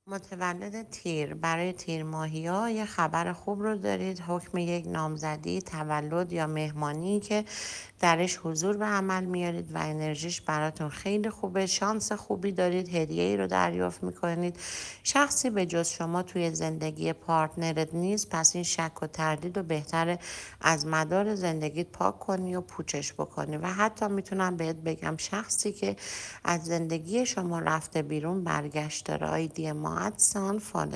متولد تیر برای تیر ماهی ها یه خبر خوب رو دارید. حکم یک نامزدی، تولد یا مهمانی که درش حضور به عمل میارید و انرژیش براتون خیلی خوبه. شانس خوبی دارید، هدیه ای رو دریافت میکنید. شخصی به جز شما توی زندگی پارتنرت نیست، پس این شک و تردید رو بهتره از مدار زندگیت پاک کنی و پوچش بکنی. و حتی میتونم بهت بگم شخصی که از زندگی شما رفته بیرون برگشت داره. آیدی ما ادسان فال